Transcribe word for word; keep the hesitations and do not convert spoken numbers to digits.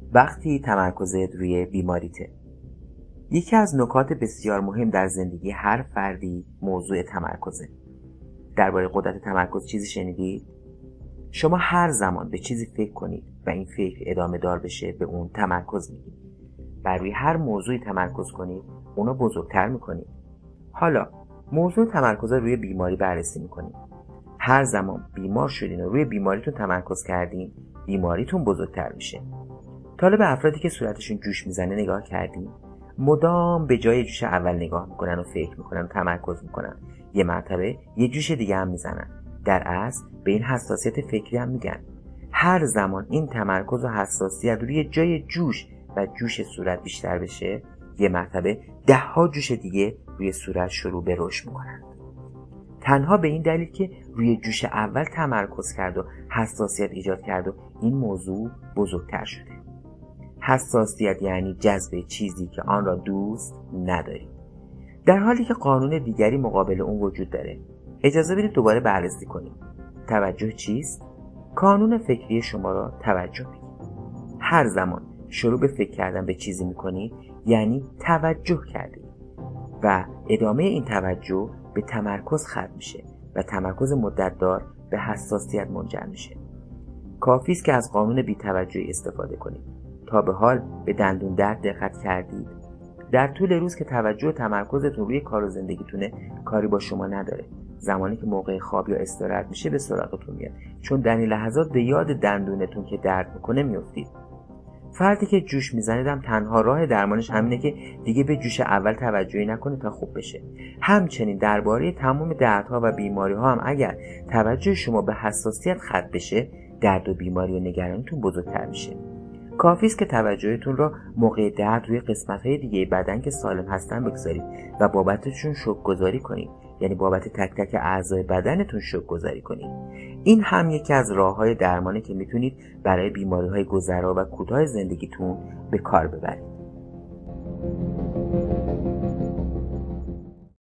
وقتی تمرکزت روی بیماریته. یکی از نکات بسیار مهم در زندگی هر فردی موضوع تمرکزه. درباره قدرت تمرکز چیزی شنیدید؟ شما هر زمان به چیزی فکر کنید و این فکر ادامه دار بشه به اون تمرکز میگید. بر روی هر موضوعی تمرکز کنید، اونو بزرگتر میکنید. حالا موضوع تمرکز روی بیماری بررسی میکنید. هر زمان بیمار شدین و روی بیماریتون تمرکز کردین، بیماریتون بزرگتر میشه. تا حالا به افرادی که صورتشون جوش میزنه نگاه کردین؟ مدام به جای جوش اول نگاه میکنن و فکر میکنن و تمرکز میکنن. یه مرتبه یه جوش دیگه هم میزنن. در اصل به این حساسیت فکری هم میگن. هر زمان این تمرکز و حساسیت روی جای جوش و جوش صورت بیشتر بشه، یه مرتبه ده ها جوش دیگه روی صورت شروع به رشد میکنن. تنها به این دلیل که روی جوش اول تمرکز کرد و حساسیت ایجاد کرد و این موضوع بزرگتر شده. حساسیت یعنی جذب چیزی که آن را دوست نداری، در حالی که قانون دیگری مقابل اون وجود داره. اجازه بدید دوباره بررسی کنیم. توجه چیست؟ کانون فکری شما را توجه بدید. هر زمان شروع به فکر کردن به چیزی میکنید یعنی توجه کردید و ادامه این توجه به تمرکز ختم میشه و تمرکز مدت‌دار به حساسیت منجر میشه. کافی است که از قانون بی‌توجهی استفاده کنید. تا به حال به دندون درد دقت کردید؟ در طول روز که توجه و تمرکزتون روی کار و زندگیتونه، کاری با شما نداره. زمانی که موقع خواب یا استراحت میشه به سراغتون میاد، چون در این لحظات به یاد دندونتون که درد میکنه میافتید. فردی که جوش میزنه هم تنها راه درمانش همینه که دیگه به جوش اول توجهی نکنه تا خوب بشه. همچنین درباره تمام دردها و بیماری‌ها هم اگر توجه شما به حساسیت ختم بشه، درد و بیماری و نگرانیتون بزرگتر میشه. کافی است که توجهتون را موقع درد روی قسمت‌های دیگه بدن که سالم هستن بگذارید و بابتشون شکرگزاری کنید. یعنی بابت تک تک اعضای بدنتون شکرگزاری کنید. این هم یکی از راه‌های درمانی که میتونید برای بیماری‌های گذرا و کوتاه زندگیتون به کار ببرید.